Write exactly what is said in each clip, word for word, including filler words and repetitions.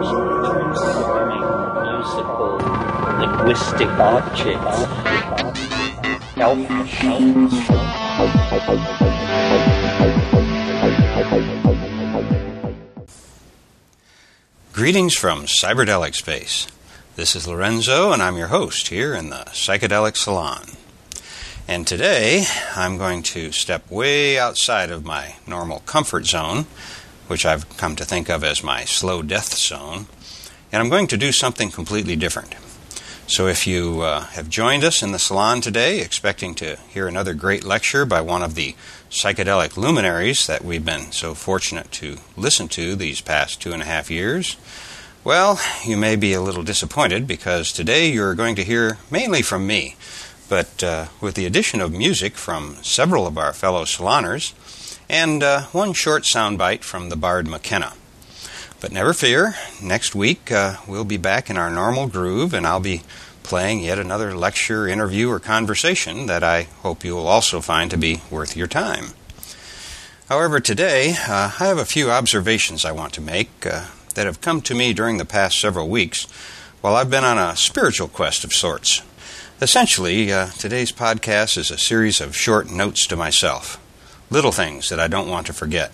transforming musical linguistic objects. Greetings from Cyberdelic Space. This is Lorenzo, and I'm your host here in the Psychedelic Salon. And today, I'm going to step way outside of my normal comfort zone, which I've come to think of as my slow death zone, and I'm going to do something completely different. So if you uh, have joined us in the salon today, expecting to hear another great lecture by one of the psychedelic luminaries that we've been so fortunate to listen to these past two and a half years, well, you may be a little disappointed because today you're going to hear mainly from me, but uh, with the addition of music from several of our fellow saloners, and uh, one short soundbite from the Bard McKenna. But never fear, next week uh, we'll be back in our normal groove, and I'll be playing yet another lecture, interview, or conversation that I hope you'll also find to be worth your time. However, today uh, I have a few observations I want to make uh, that have come to me during the past several weeks while I've been on a spiritual quest of sorts. Essentially, uh, today's podcast is a series of short notes to myself, little things that I don't want to forget.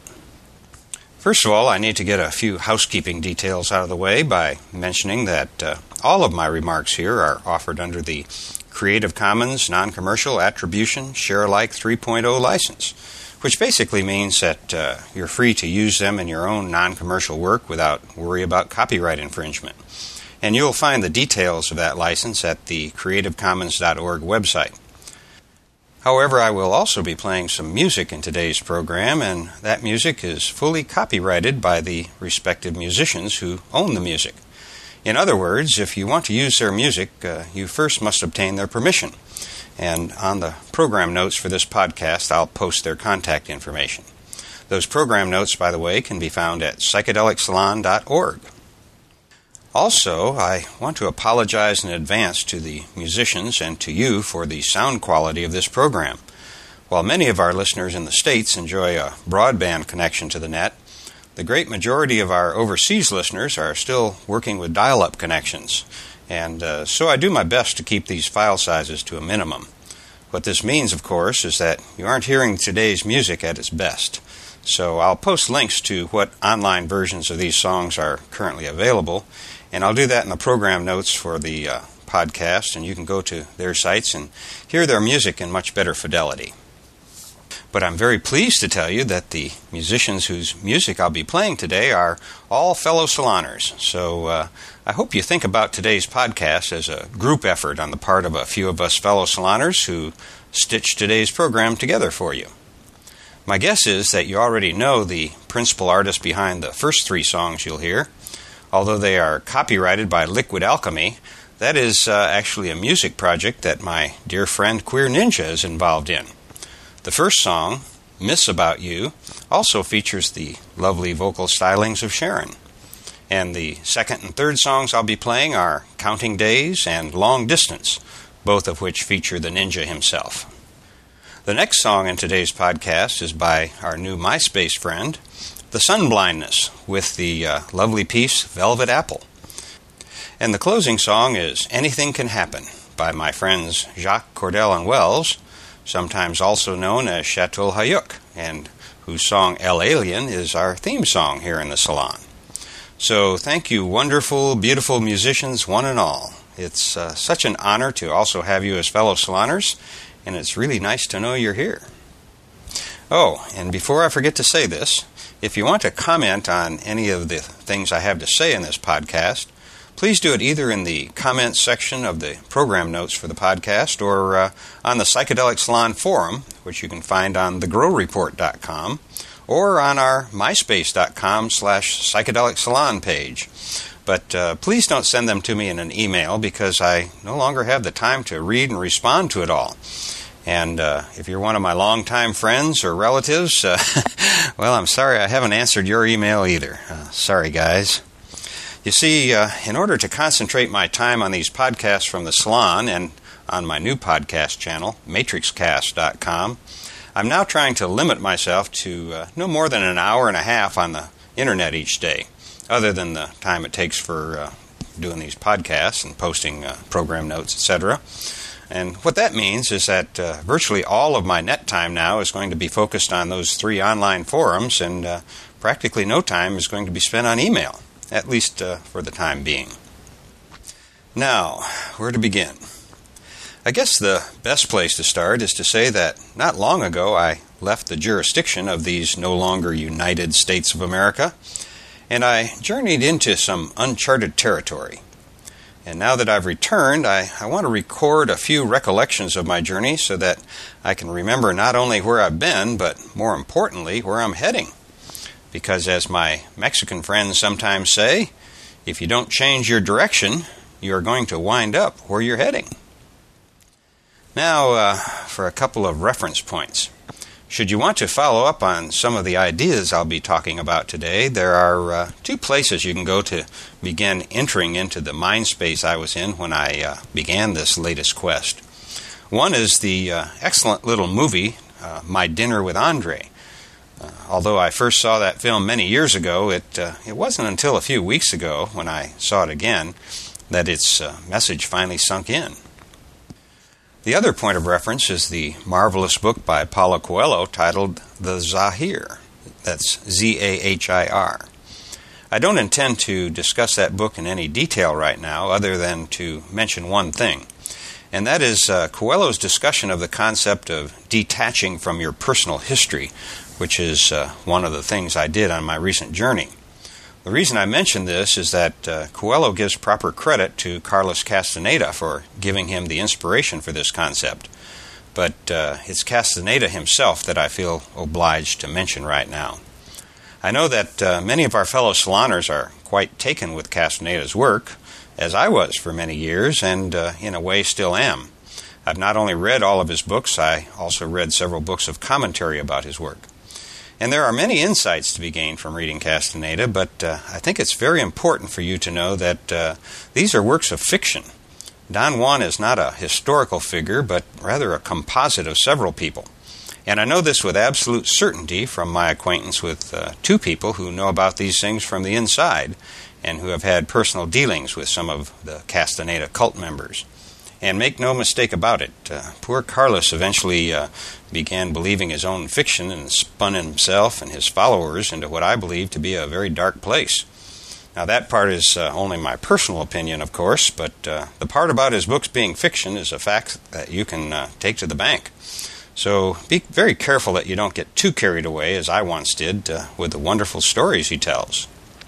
First of all, I need to get a few housekeeping details out of the way by mentioning that uh, all of my remarks here are offered under the Creative Commons Non-Commercial Attribution Share-alike three point oh license, which basically means that uh, you're free to use them in your own non-commercial work without worry about copyright infringement. And you'll find the details of that license at the creative commons dot org website. However, I will also be playing some music in today's program, and that music is fully copyrighted by the respective musicians who own the music. In other words, if you want to use their music, uh, you first must obtain their permission. And on the program notes for this podcast, I'll post their contact information. Those program notes, by the way, can be found at psychedelic salon dot org. Also, I want to apologize in advance to the musicians and to you for the sound quality of this program. While many of our listeners in the States enjoy a broadband connection to the net, the great majority of our overseas listeners are still working with dial-up connections, and uh, so I do my best to keep these file sizes to a minimum. What this means, of course, is that you aren't hearing today's music at its best. So I'll post links to what online versions of these songs are currently available, and I'll do that in the program notes for the uh, podcast, and you can go to their sites and hear their music in much better fidelity. But I'm very pleased to tell you that the musicians whose music I'll be playing today are all fellow saloners. So uh, I hope you think about today's podcast as a group effort on the part of a few of us fellow saloners who stitched today's program together for you. My guess is that you already know the principal artist behind the first three songs you'll hear. Although they are copyrighted by Liquid Alchemy, that is uh, actually a music project that my dear friend Queer Ninja is involved in. The first song, Miss About You, also features the lovely vocal stylings of Sharon. And the second and third songs I'll be playing are Counting Days and Long Distance, both of which feature the Ninja himself. The next song in today's podcast is by our new MySpace friend, The Sunblindness, with the uh, lovely piece Velvet Apple. And the closing song is Anything Can Happen by my friends Jacques, Cordell, and Wells, sometimes also known as Chateau Hayuk, and whose song El Alien is our theme song here in the salon. So thank you, wonderful, beautiful musicians, one and all. It's uh, such an honor to also have you as fellow saloners, and it's really nice to know you're here. Oh, and before I forget to say this, if you want to comment on any of the things I have to say in this podcast, please do it either in the comments section of the program notes for the podcast or uh, on the Psychedelic Salon forum, which you can find on the grow report dot com, or on our myspace dot com slash psychedelic salon page. But uh, please don't send them to me in an email because I no longer have the time to read and respond to it all. And uh, if you're one of my longtime friends or relatives, uh, well, I'm sorry I haven't answered your email either. Uh, sorry, guys. You see, uh, in order to concentrate my time on these podcasts from the salon and on my new podcast channel, matrix cast dot com, I'm now trying to limit myself to uh, no more than an hour and a half on the internet each day, other than the time it takes for uh, doing these podcasts and posting uh, program notes, et cetera. And what that means is that uh, virtually all of my net time now is going to be focused on those three online forums, and uh, practically no time is going to be spent on email, at least uh, for the time being. Now, where to begin? I guess the best place to start is to say that not long ago I left the jurisdiction of these no longer United States of America, and I journeyed into some uncharted territory. And now that I've returned, I, I want to record a few recollections of my journey so that I can remember not only where I've been, but more importantly, where I'm heading. Because as my Mexican friends sometimes say, if you don't change your direction, you're going to wind up where you're heading. Now, uh, for a couple of reference points. Should you want to follow up on some of the ideas I'll be talking about today, there are uh, two places you can go to begin entering into the mind space I was in when I uh, began this latest quest. One is the uh, excellent little movie, uh, My Dinner with Andre. Uh, although I first saw that film many years ago, it uh, it wasn't until a few weeks ago, when I saw it again, that its uh, message finally sunk in. The other point of reference is the marvelous book by Paulo Coelho titled The Zahir. That's Z A H I R. I don't intend to discuss that book in any detail right now, other than to mention one thing, and that is uh, Coelho's discussion of the concept of detaching from your personal history, which is uh, one of the things I did on my recent journey. The reason I mention this is that uh, Coelho gives proper credit to Carlos Castaneda for giving him the inspiration for this concept. But uh, it's Castaneda himself that I feel obliged to mention right now. I know that uh, many of our fellow saloners are quite taken with Castaneda's work, as I was for many years, and uh, in a way still am. I've not only read all of his books, I also read several books of commentary about his work. And there are many insights to be gained from reading Castaneda, but uh, I think it's very important for you to know that uh, these are works of fiction. Don Juan is not a historical figure, but rather a composite of several people. And I know this with absolute certainty from my acquaintance with uh, two people who know about these things from the inside, and who have had personal dealings with some of the Castaneda cult members. And make no mistake about it, uh, poor Carlos eventually uh, began believing his own fiction and spun himself and his followers into what I believe to be a very dark place. Now that part is uh, only my personal opinion, of course, but uh, the part about his books being fiction is a fact that you can uh, take to the bank. So be very careful that you don't get too carried away, as I once did, uh, with the wonderful stories he tells.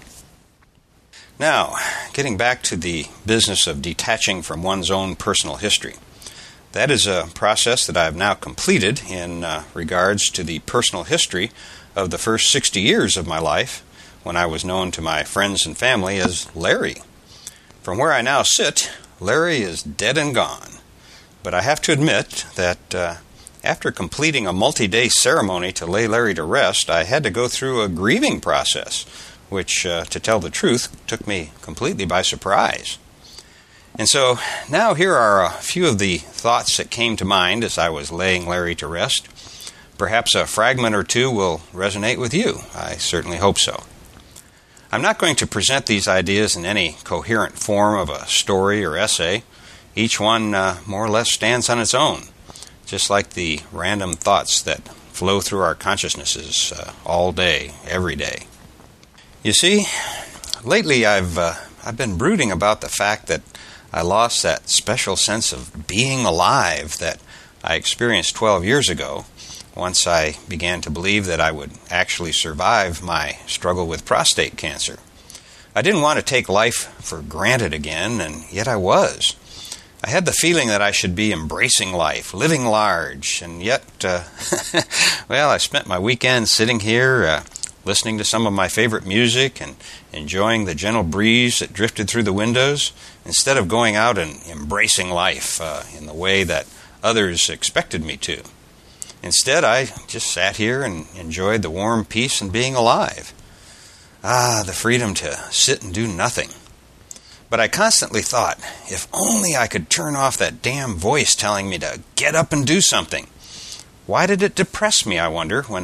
Now, getting back to the business of detaching from one's own personal history. That is a process that I have now completed in uh, regards to the personal history of the first sixty years of my life, when I was known to my friends and family as Larry. From where I now sit, Larry is dead and gone. But I have to admit that uh, after completing a multi-day ceremony to lay Larry to rest, I had to go through a grieving process, which, uh, to tell the truth, took me completely by surprise. And so, now here are a few of the thoughts that came to mind as I was laying Larry to rest. Perhaps a fragment or two will resonate with you. I certainly hope so. I'm not going to present these ideas in any coherent form of a story or essay. Each one uh, more or less stands on its own, just like the random thoughts that flow through our consciousnesses uh, all day, every day. You see, lately I've uh, I've been brooding about the fact that I lost that special sense of being alive that I experienced twelve years ago, once I began to believe that I would actually survive my struggle with prostate cancer. I didn't want to take life for granted again, and yet I was. I had the feeling that I should be embracing life, living large, and yet, uh, well, I spent my weekend sitting here, uh, listening to some of my favorite music and enjoying the gentle breeze that drifted through the windows, instead of going out and embracing life uh, in the way that others expected me to. Instead, I just sat here and enjoyed the warm peace and being alive. Ah, the freedom to sit and do nothing. But I constantly thought, if only I could turn off that damn voice telling me to get up and do something. Why did it depress me, I wonder, when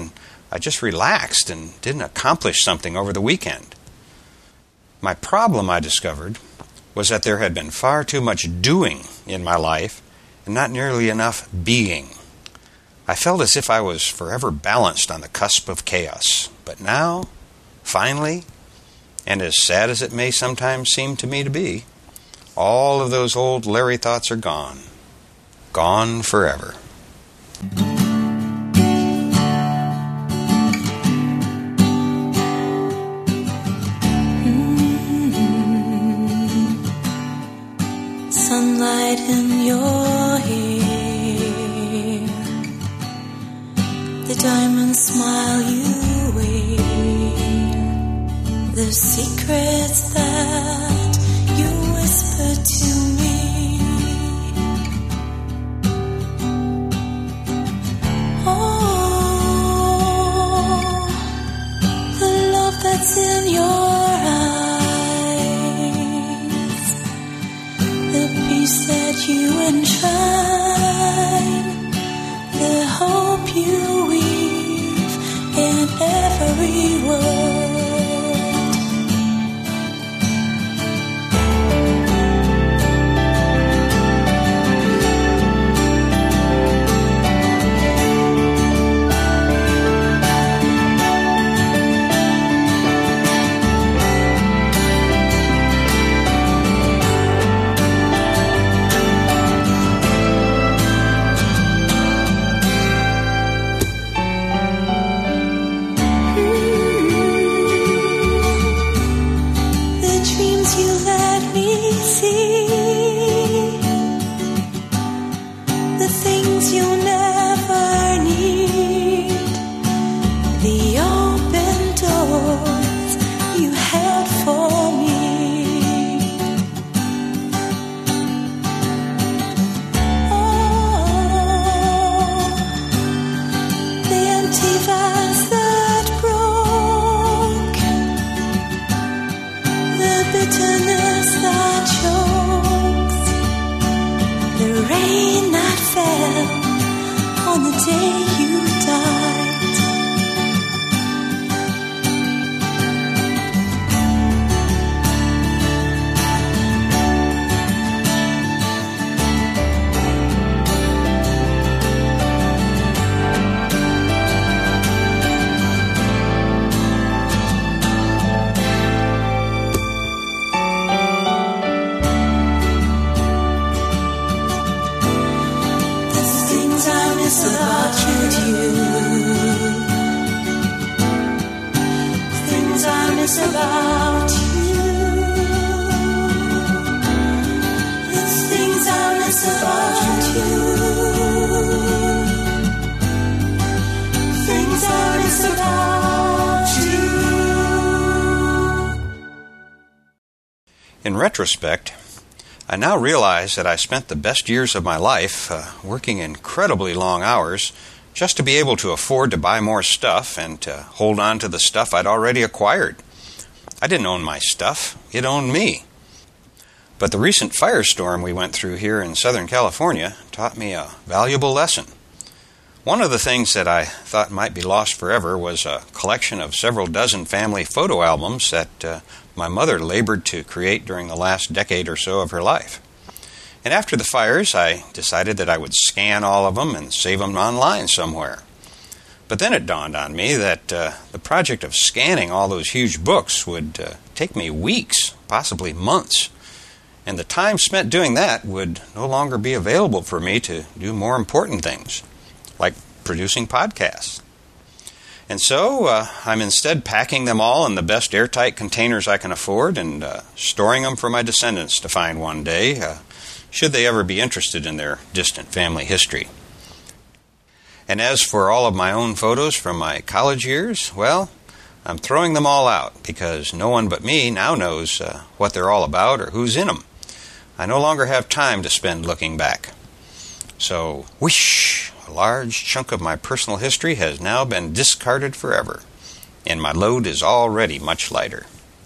I just relaxed and didn't accomplish something over the weekend. My problem, I discovered, was that there had been far too much doing in my life and not nearly enough being. I felt as if I was forever balanced on the cusp of chaos. But now, finally, and as sad as it may sometimes seem to me to be, all of those old Larry thoughts are gone. Gone forever. Mm-hmm. Sunlight in your hair, the diamond smile you wear, the secrets that you whisper to me. Oh, the love that's in your eyes, the peace that you enshrine, the hope you weave in every word. In retrospect, I now realize that I spent the best years of my life uh, working incredibly long hours just to be able to afford to buy more stuff and to hold on to the stuff I'd already acquired. I didn't own my stuff, it owned me. But the recent firestorm we went through here in Southern California taught me a valuable lesson. One of the things that I thought might be lost forever was a collection of several dozen family photo albums that uh, my mother labored to create during the last decade or so of her life. And after the fires, I decided that I would scan all of them and save them online somewhere. But then it dawned on me that uh, the project of scanning all those huge books would uh, take me weeks, possibly months. And the time spent doing that would no longer be available for me to do more important things, like producing podcasts. And so uh, I'm instead packing them all in the best airtight containers I can afford and uh, storing them for my descendants to find one day, uh, should they ever be interested in their distant family history. And as for all of my own photos from my college years, well, I'm throwing them all out because no one but me now knows uh, what they're all about or who's in them. I no longer have time to spend looking back. So, whoosh! A large chunk of my personal history has now been discarded forever, and my load is already much lighter.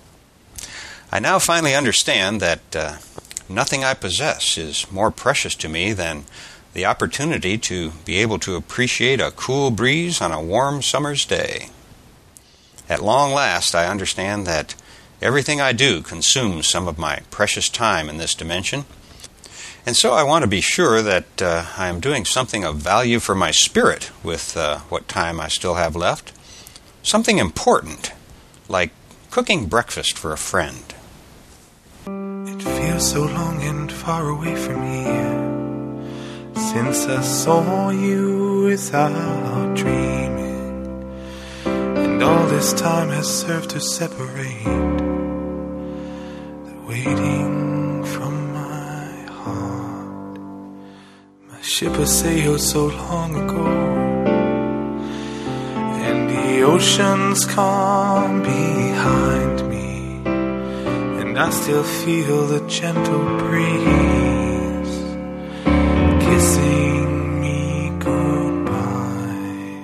I now finally understand that uh, nothing I possess is more precious to me than the opportunity to be able to appreciate a cool breeze on a warm summer's day. At long last, I understand that everything I do consumes some of my precious time in this dimension, and so I want to be sure that uh, I am doing something of value for my spirit with uh, what time I still have left. Something important, like cooking breakfast for a friend. It feels so long and far away from here since I saw you without dreaming, and all this time has served to separate the waiting from my heart. My ship has sailed so long ago, and the oceans come behind me, and I still feel the gentle breeze kissing me goodbye.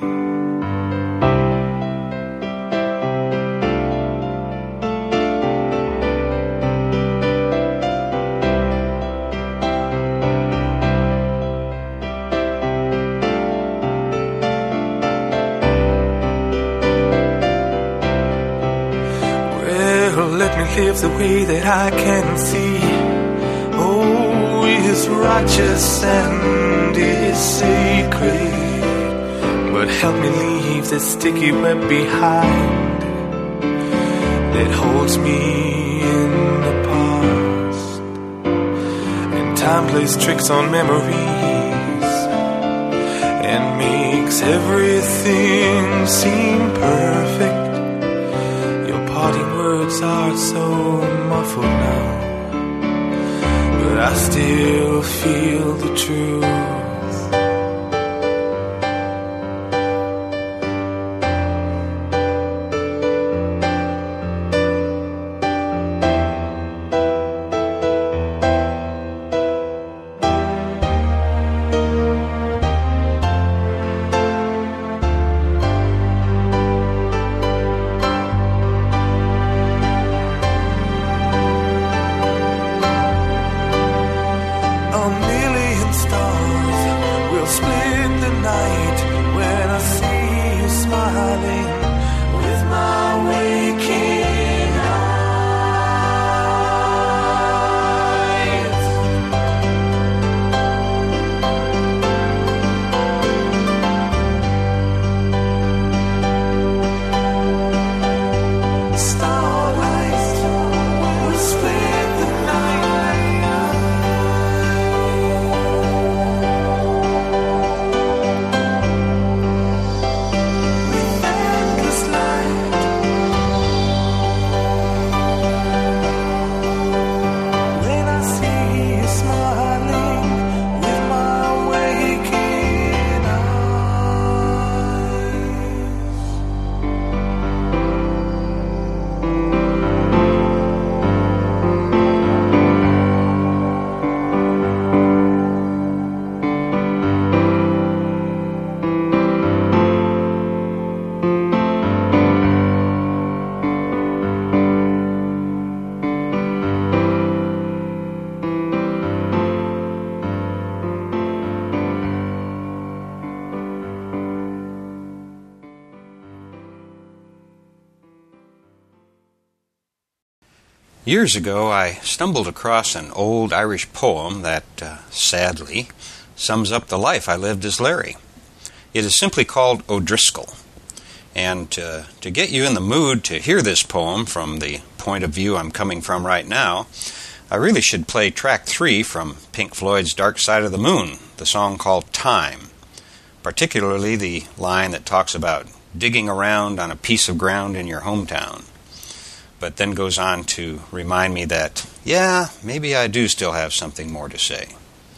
Let me live the way that I can see. Oh, is righteous and is sacred, but help me leave the sticky web behind that holds me in the past. And time plays tricks on memories and makes everything seem perfect. Parting words are so muffled now, but I still feel the truth. Years ago, I stumbled across an old Irish poem that, uh, sadly, sums up the life I lived as Larry. It is simply called O'Driscoll. And uh, to get you in the mood to hear this poem from the point of view I'm coming from right now, I really should play track three from Pink Floyd's Dark Side of the Moon, the song called Time, particularly the line that talks about digging around on a piece of ground in your hometown, but then goes on to remind me that, yeah, maybe I do still have something more to say.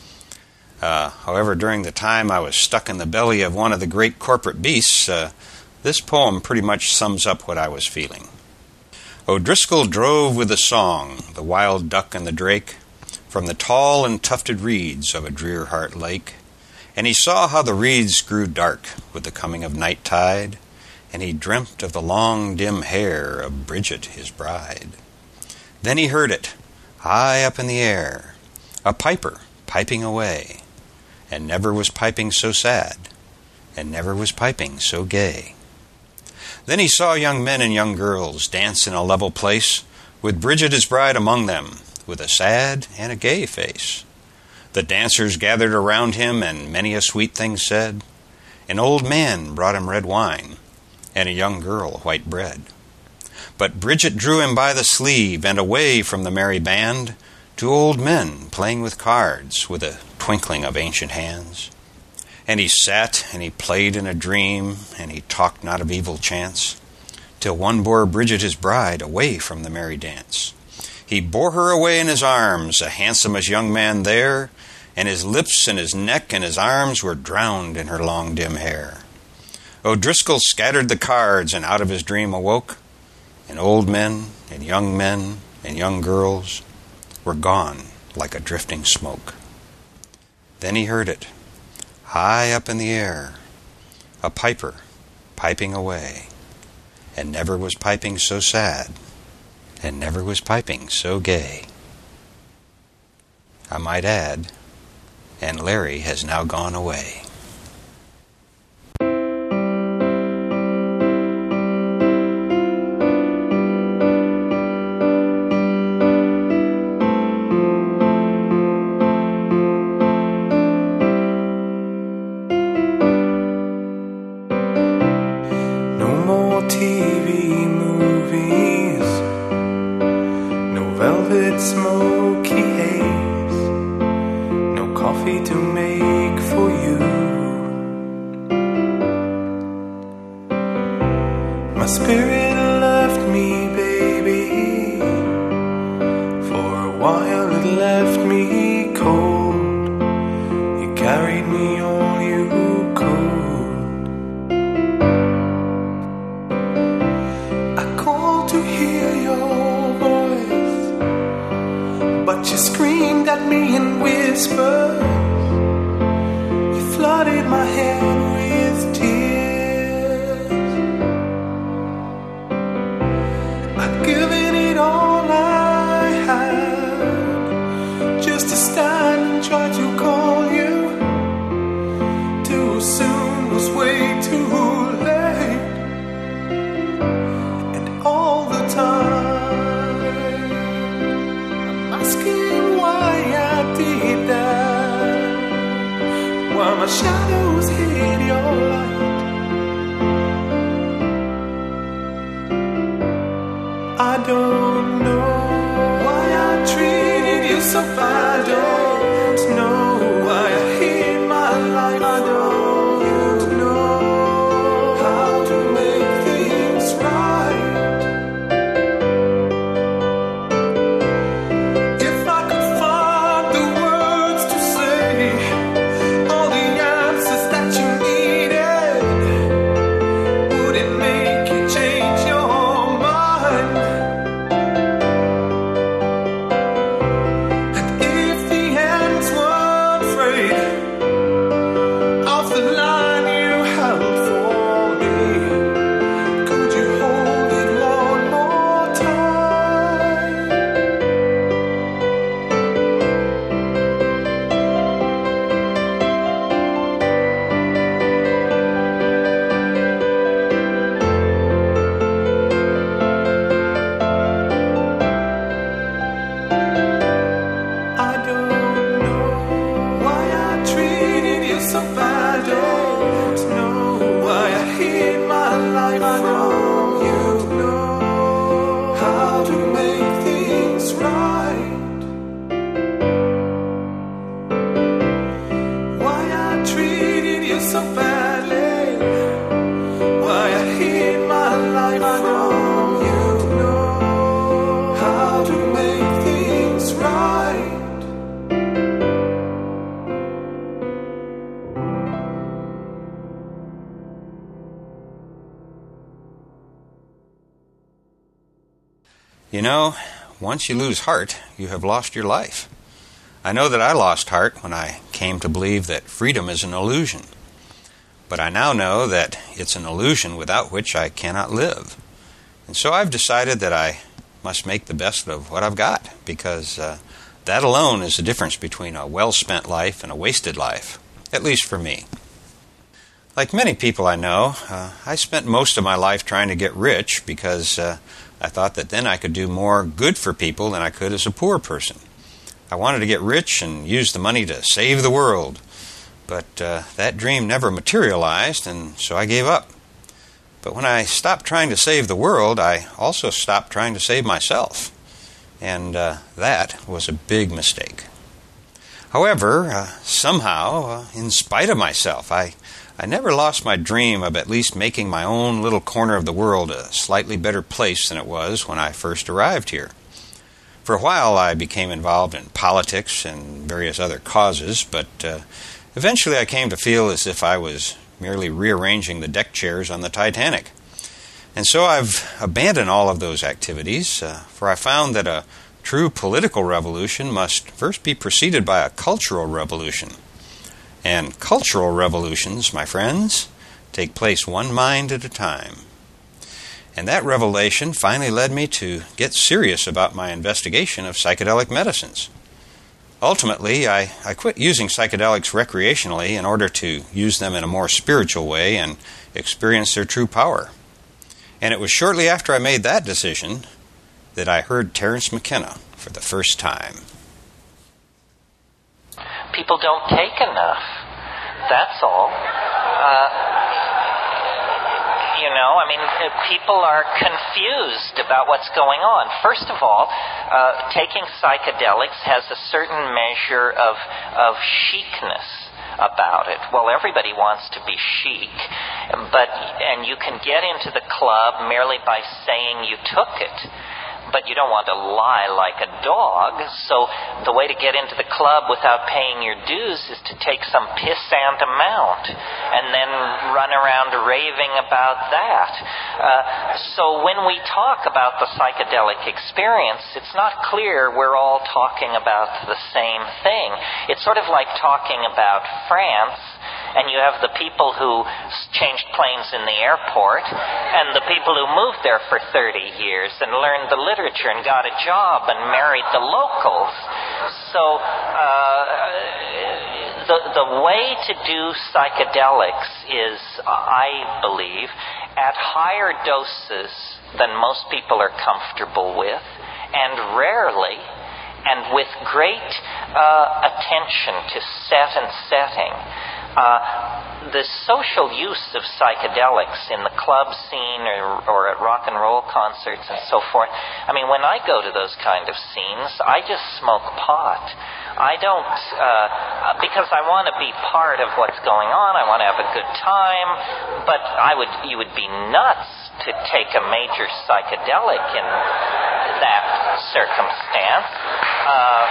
Uh, however, during the time I was stuck in the belly of one of the great corporate beasts, uh, this poem pretty much sums up what I was feeling. O'Driscoll drove with a song, the wild duck and the drake, from the tall and tufted reeds of a drear heart lake, and he saw how the reeds grew dark with the coming of night tide, and he dreamt of the long dim hair of Bridget his bride. Then he heard it, high up in the air, a piper piping away, and never was piping so sad, and never was piping so gay. Then he saw young men and young girls dance in a level place, with Bridget his bride among them, with a sad and a gay face. The dancers gathered around him, and many a sweet thing said. An old man brought him red wine, and a young girl white bread. But Bridget drew him by the sleeve, and away from the merry band, two old men playing with cards, with a twinkling of ancient hands. And he sat, and he played in a dream, and he talked not of evil chance, till one bore Bridget his bride away from the merry dance. He bore her away in his arms, the handsomest young man there, and his lips and his neck and his arms were drowned in her long dim hair. O'Driscoll scattered the cards, and out of his dream awoke, and old men and young men and young girls were gone like a drifting smoke. Then he heard it, high up in the air, a piper piping away, and never was piping so sad, and never was piping so gay. I might add, and Larry has now gone away. You know, once you lose heart, you have lost your life. I know that I lost heart when I came to believe that freedom is an illusion. But I now know that it's an illusion without which I cannot live. And so I've decided that I must make the best of what I've got, because uh, that alone is the difference between a well-spent life and a wasted life. at least for me. Like many people I know, uh, I spent most of my life trying to get rich because uh, I thought that then I could do more good for people than I could as a poor person. I wanted to get rich and use the money to save the world, but uh, that dream never materialized, and so I gave up. But when I stopped trying to save the world, I also stopped trying to save myself. And uh, that was a big mistake. However, uh, somehow, uh, in spite of myself, I, I never lost my dream of at least making my own little corner of the world a slightly better place than it was when I first arrived here. For a while, I became involved in politics and various other causes, but uh, eventually I came to feel as if I was merely rearranging the deck chairs on the Titanic. And so I've abandoned all of those activities, uh, for I found that a true political revolution must first be preceded by a cultural revolution. And cultural revolutions, my friends, take place one mind at a time. And that revelation finally led me to get serious about my investigation of psychedelic medicines. Ultimately, I, I quit using psychedelics recreationally in order to use them in a more spiritual way and experience their true power. And it was shortly after I made that decision that I heard Terence McKenna for the first time. People don't take enough. That's all. Uh, you know, I mean, people are confused about what's going on. First of all, uh, taking psychedelics has a certain measure of of chicness about it. Well, everybody wants to be chic, but and you can get into the club merely by saying you took it. But you don't want to lie like a dog, so the way to get into the club without paying your dues is to take some pissant amount and then run around raving about that. Uh, so when we talk about the psychedelic experience, it's not clear we're all talking about the same thing. It's sort of like talking about France, and you have the people who changed planes in the airport and the people who moved there for thirty years and learned the literature and got a job and married the locals. So uh, the, the way to do psychedelics is, I believe, at higher doses than most people are comfortable with, and rarely, and with great uh, attention to set and setting. Uh, the social use of psychedelics in the club scene or, or at rock and roll concerts and so forth, I mean, when I go to those kind of scenes, I just smoke pot. I don't, uh, because I want to be part of what's going on, I want to have a good time, but I would, you would be nuts to take a major psychedelic in that circumstance. Uh,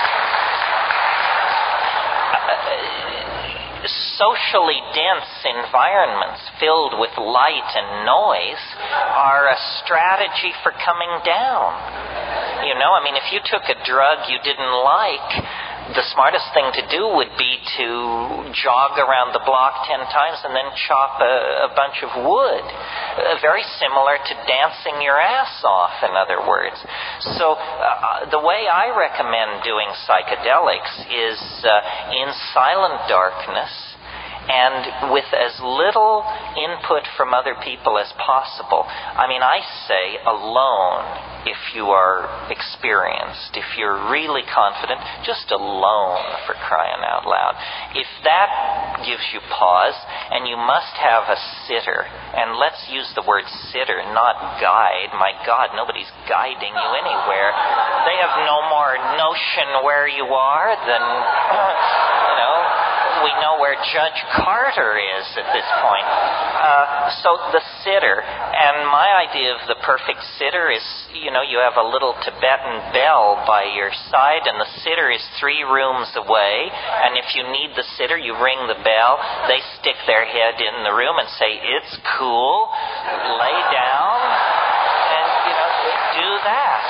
Socially dense environments filled with light and noise are a strategy for coming down. You know, I mean, if you took a drug you didn't like, the smartest thing to do would be to jog around the block ten times and then chop a, a bunch of wood. Uh, very similar to dancing your ass off, in other words. So uh, the way I recommend doing psychedelics is uh, in silent darkness and with as little input from other people as possible. I mean, I say alone if you are experienced, if you're really confident, just alone, for crying out loud. If that gives you pause, and you must have a sitter, and let's use the word sitter, not guide. My God, nobody's guiding you anywhere. They have no more notion where you are than, you know, we know where Judge Carter is at this point. Uh, so the sitter, and my idea of the perfect sitter is, you know, you have a little Tibetan bell by your side, and the sitter is three rooms away, and if you need the sitter, you ring the bell, they stick their head in the room and say, "It's cool, lay down," and, you know, do that.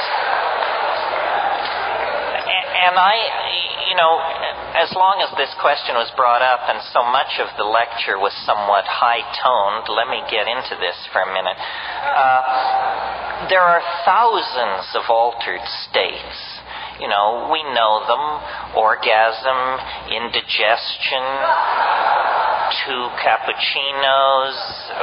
And I, you know, as long as this question was brought up and so much of the lecture was somewhat high-toned, let me get into this for a minute. Uh, there are thousands of altered states You know, we know them. Orgasm, indigestion, two cappuccinos,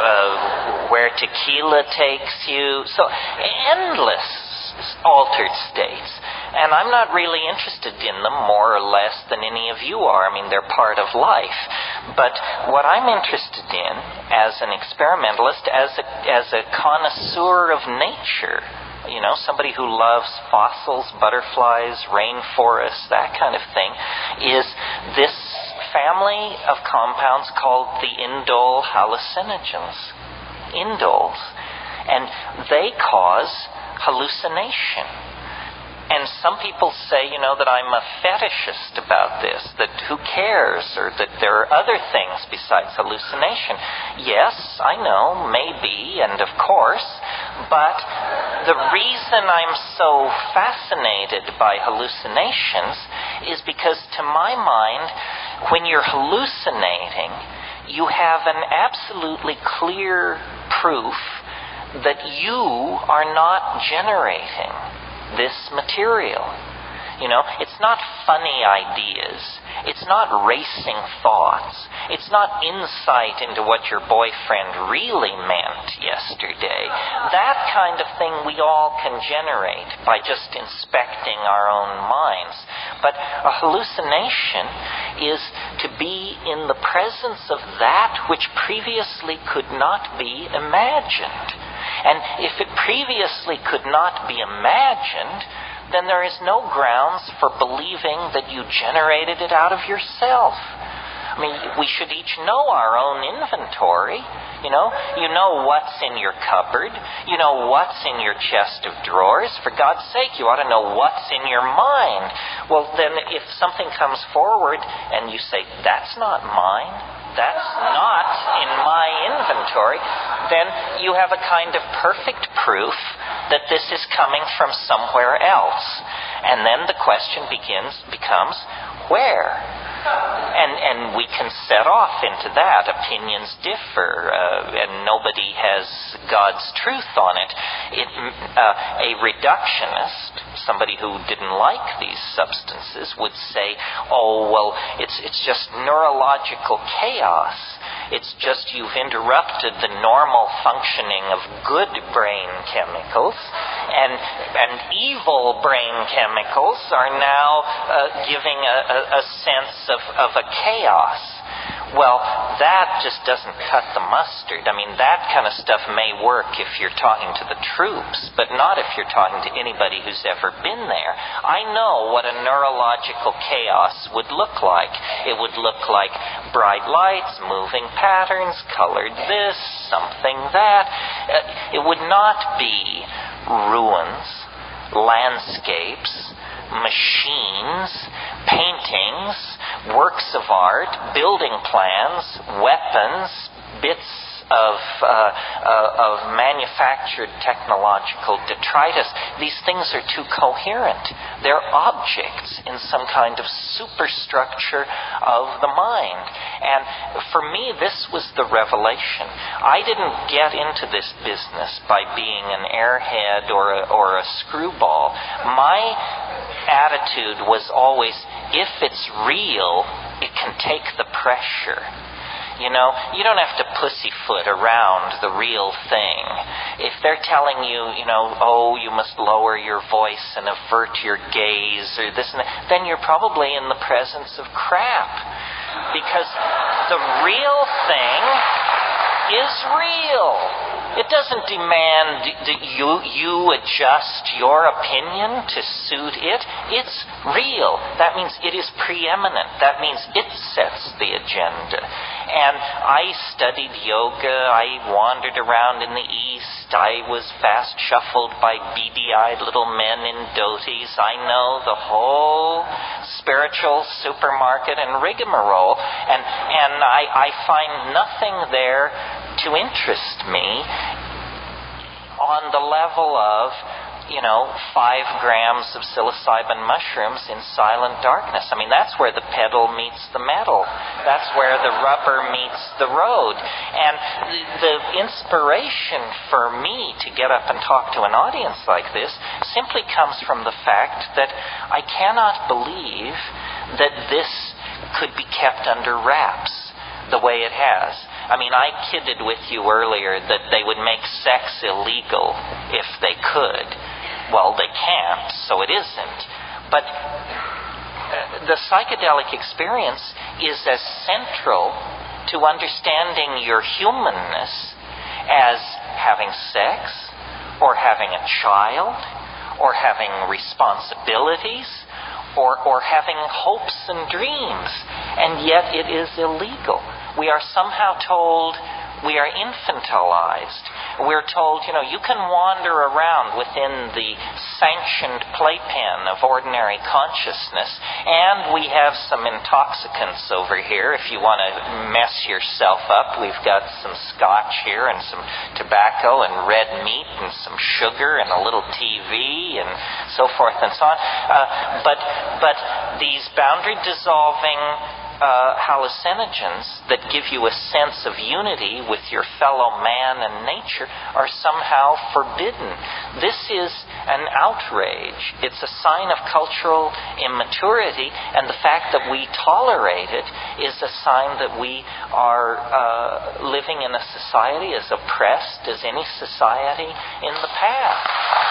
uh, where tequila takes you. So endless altered states. And I'm not really interested in them more or less than any of you are. I mean, they're part of life. But what I'm interested in as an experimentalist, as a, as a connoisseur of nature, you know, somebody who loves fossils, butterflies, rainforests, that kind of thing, is this family of compounds called the indole hallucinogens. Indoles. And they cause hallucination. And some people say, you know, that I'm a fetishist about this, that who cares, or that there are other things besides hallucination. Yes, I know, maybe, and of course, but the reason I'm so fascinated by hallucinations is because, to my mind, when you're hallucinating, you have an absolutely clear proof that you are not generating this material. You know, it's not funny ideas. It's not racing thoughts. It's not insight into what your boyfriend really meant yesterday. That kind of thing we all can generate by just inspecting our own minds. But a hallucination is to be in the presence of that which previously could not be imagined. And if it previously could not be imagined, then there is no grounds for believing that you generated it out of yourself. I mean, we should each know our own inventory. You know, you know what's in your cupboard. You know what's in your chest of drawers. For God's sake, you ought to know what's in your mind. Well, then if something comes forward and you say, that's not mine, that's not in my inventory, then you have a kind of perfect proof that this is coming from somewhere else. And then the question begins, becomes, where? And and we can set off into that. Opinions differ, uh, and nobody has God's truth on it. it uh, a reductionist, somebody who didn't like these substances, would say, oh, well, it's it's just neurological chaos. It's just you've interrupted the normal functioning of good brain chemicals, and and evil brain chemicals are now uh, giving a, a, a sense of, of a chaos. Well, that just doesn't cut the mustard. I mean, that kind of stuff may work if you're talking to the troops, but not if you're talking to anybody who's ever been there. I know what a neurological chaos would look like. It would look like bright lights, moving patterns, colored this, something that. Uh, it would not be ruins, landscapes, machines, paintings, works of art, building plans, weapons, bits of uh, uh, of manufactured technological detritus. These things are too coherent. They're objects in some kind of superstructure of the mind. And for me, this was the revelation. I didn't get into this business by being an airhead or a, or a screwball. My attitude was always, if it's real, it can take the pressure. You know, you don't have to pussyfoot around the real thing. If they're telling you, you know, oh, you must lower your voice and avert your gaze or this and that, then you're probably in the presence of crap. Because the real thing is real. It doesn't demand that you, you adjust your opinion to suit it. It's real. That means it is preeminent. That means it sets the agenda. And I studied yoga. I wandered around in the East. I was fast shuffled by beady-eyed little men in dhotis. I know the whole spiritual supermarket and rigmarole. And, and I, I find nothing there to interest me on the level of you know, five grams of psilocybin mushrooms in silent darkness. I mean, that's where the pedal meets the metal. That's where the rubber meets the road. And the, the inspiration for me to get up and talk to an audience like this simply comes from the fact that I cannot believe that this could be kept under wraps the way it has. I mean, I kidded with you earlier that they would make sex illegal if they could. Well, they can't, so it isn't. But uh, the psychedelic experience is as central to understanding your humanness as having sex, or having a child, or having responsibilities, or, or having hopes and dreams. And yet it is illegal. We are somehow told we are infantilized. We're told, you know, you can wander around within the sanctioned playpen of ordinary consciousness, and we have some intoxicants over here. If you want to mess yourself up, we've got some scotch here and some tobacco and red meat and some sugar and a little T V and so forth and so on. Uh, but, but these boundary dissolving Uh, hallucinogens that give you a sense of unity with your fellow man and nature are somehow forbidden. This is an outrage. It's a sign of cultural immaturity, and the fact that we tolerate it is a sign that we are uh, living in a society as oppressed as any society in the past.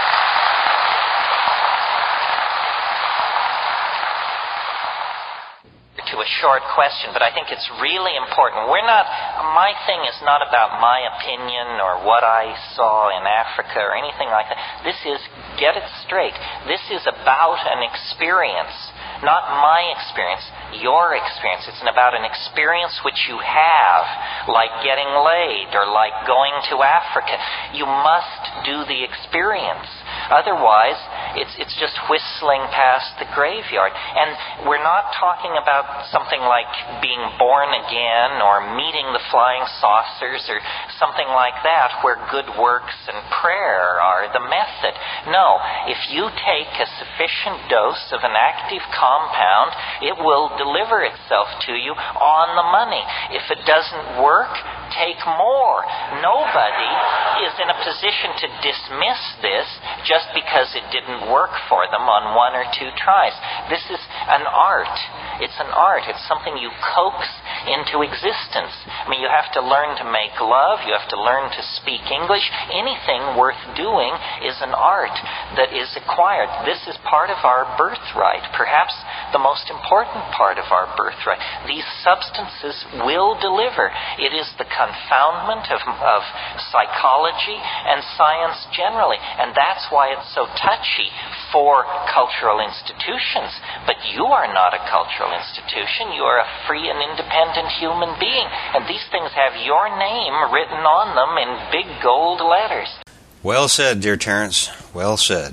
To a short question, but I think it's really important. We're not, my thing is not about my opinion or what I saw in Africa or anything like that. This is, get it straight, this is about an experience, not my experience, your experience. It's about an experience which you have, like getting laid or like going to Africa. You must do the experience. Otherwise, it's it's just whistling past the graveyard. And we're not talking about something like being born again or meeting the flying saucers or something like that where good works and prayer are the method. No, if you take a sufficient dose of an active compound, it will deliver itself to you on the money. If it doesn't work, take more. Nobody is in a position to dismiss this just because it didn't work for them on one or two tries. This is an art. It's an art. It's something you coax into existence. I mean, you have to learn to make love. You have to learn to speak English. Anything worth doing is an art that is acquired. This is part of our birthright, perhaps the most important part of our birthright. These substances will deliver. It is the confoundment of, of psychology and science generally, and that's why it's so touchy for cultural institutions. But you are not a cultural institution. You are a free and independent human being, and these things have your name written on them in big gold letters. Well said, dear Terence. Well said.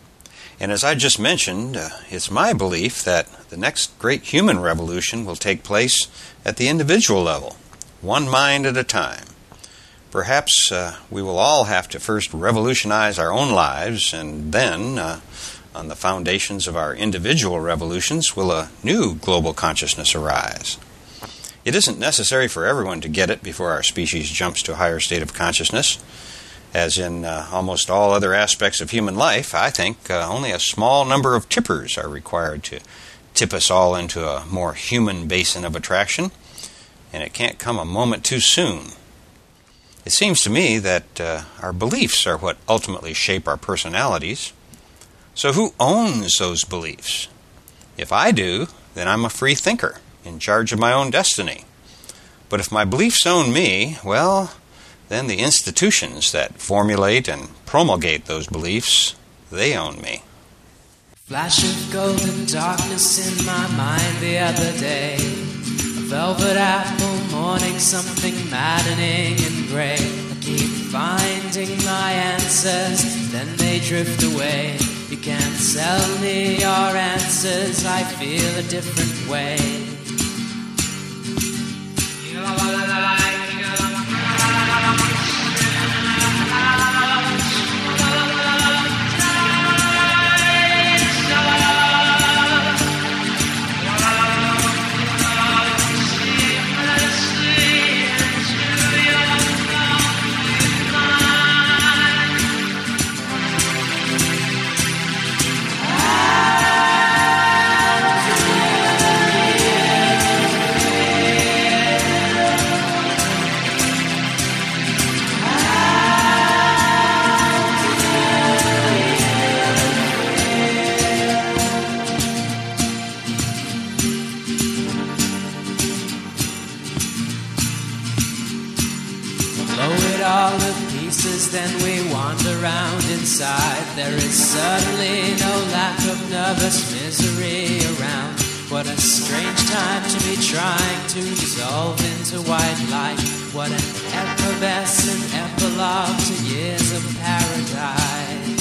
And as I just mentioned, uh, it's my belief that the next great human revolution will take place at the individual level, one mind at a time. Perhaps uh, we will all have to first revolutionize our own lives, and then, uh, on the foundations of our individual revolutions, will a new global consciousness arise. It isn't necessary for everyone to get it before our species jumps to a higher state of consciousness. As in uh, almost all other aspects of human life, I think uh, only a small number of tippers are required to tip us all into a more human basin of attraction, and it can't come a moment too soon. It seems to me that uh, our beliefs are what ultimately shape our personalities. So who owns those beliefs? If I do, then I'm a free thinker, in charge of my own destiny. But if my beliefs own me, well, then the institutions that formulate and promulgate those beliefs, they own me. Flash of golden darkness in my mind the other day. A velvet apple morning, something maddening and grey. I keep finding my answers, then they drift away. You can't sell me your answers, I feel a different way. and we wander round inside. There is certainly no lack of nervous misery around. What a strange time to be trying to dissolve into white light. What an effervescent epilogue to years of paradise.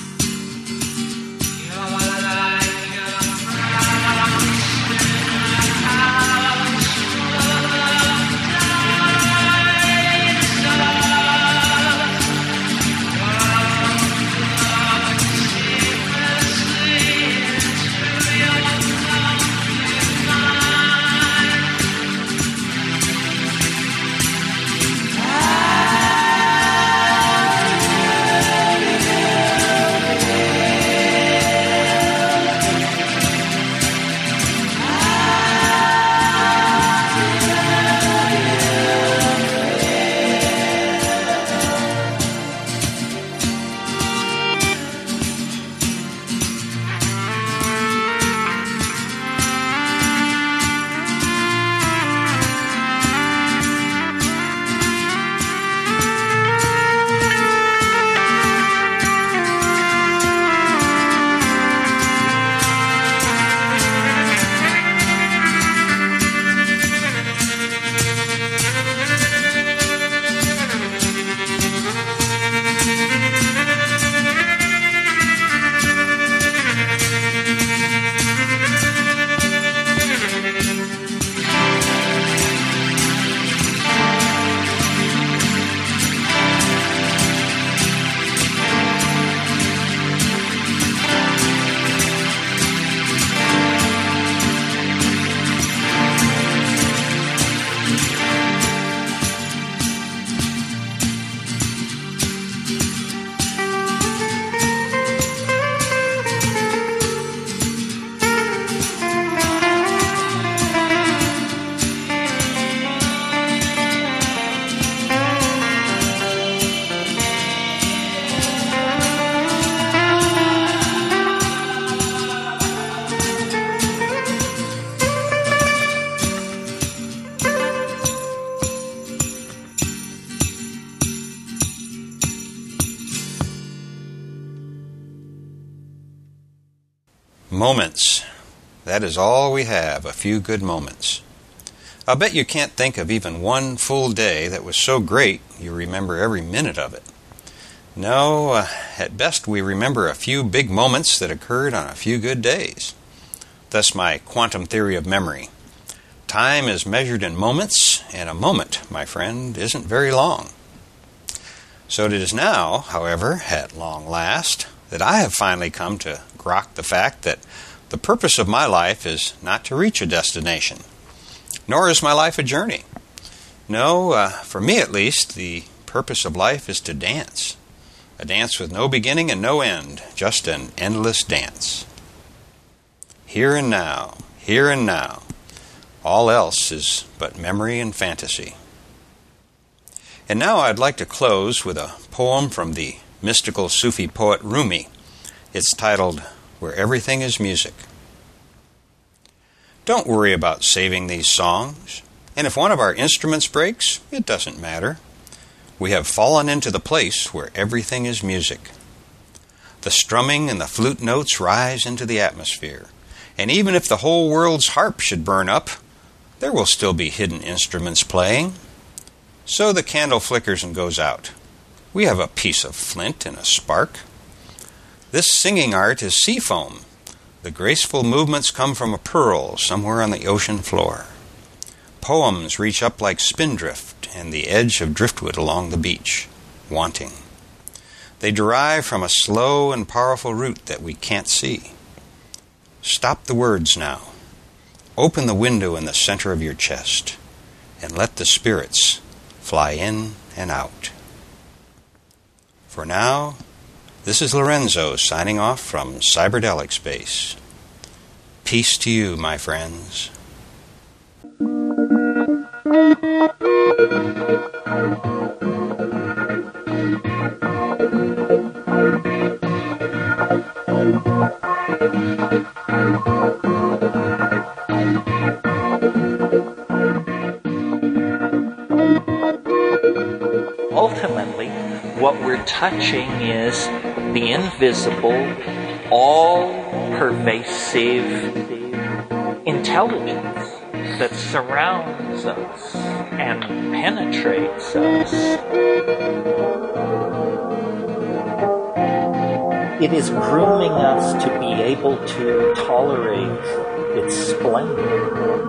Moments. That is all we have, a few good moments. I'll bet you can't think of even one full day that was so great you remember every minute of it. No, uh, at best we remember a few big moments that occurred on a few good days. Thus my quantum theory of memory. Time is measured in moments, and a moment, my friend, isn't very long. So it is now, however, at long last, that I have finally come to grok the fact that the purpose of my life is not to reach a destination, nor is my life a journey. No, uh, for me at least, the purpose of life is to dance. A dance with no beginning and no end, just an endless dance. Here and now, here and now. All else is but memory and fantasy. And now I'd like to close with a poem from the mystical Sufi poet Rumi. It's titled, Where Everything is Music. Don't worry about saving these songs, and if one of our instruments breaks, it doesn't matter. We have fallen into the place where everything is music. The strumming and the flute notes rise into the atmosphere, and even if the whole world's harp should burn up, there will still be hidden instruments playing. So the candle flickers and goes out. We have a piece of flint and a spark. This singing art is sea foam. The graceful movements come from a pearl somewhere on the ocean floor. Poems reach up like spindrift and the edge of driftwood along the beach, wanting. They derive from a slow and powerful root that we can't see. Stop the words now. Open the window in the center of your chest and let the spirits fly in and out. For now, this is Lorenzo signing off from Cyberdelic Space. Peace to you, my friends. Ultimately, what we're touching is the invisible, all-pervasive intelligence that surrounds us and penetrates us. It is grooming us to be able to tolerate its splendor.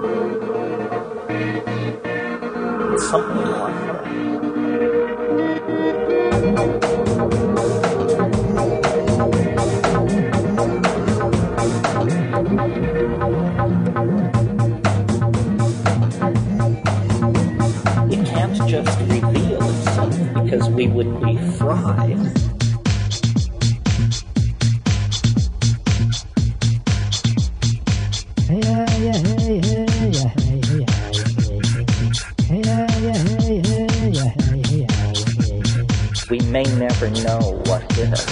It's something like that. It can't just reveal itself because we would be fried. We may never know what hit us.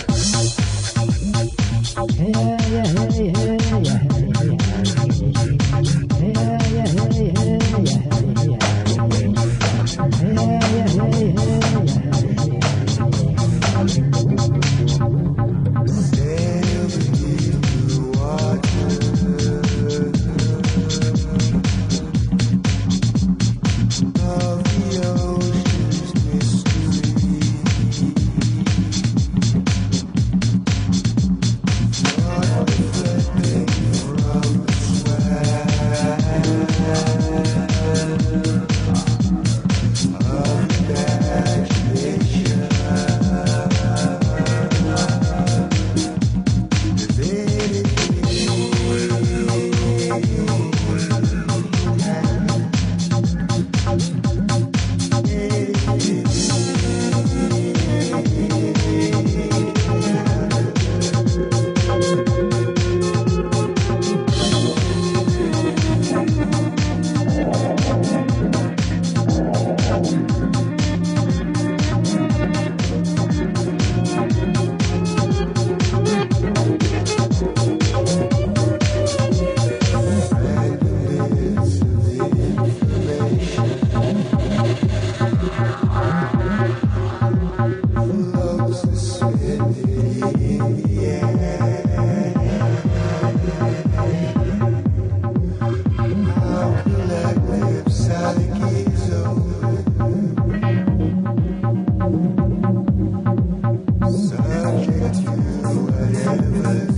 Subject to whatever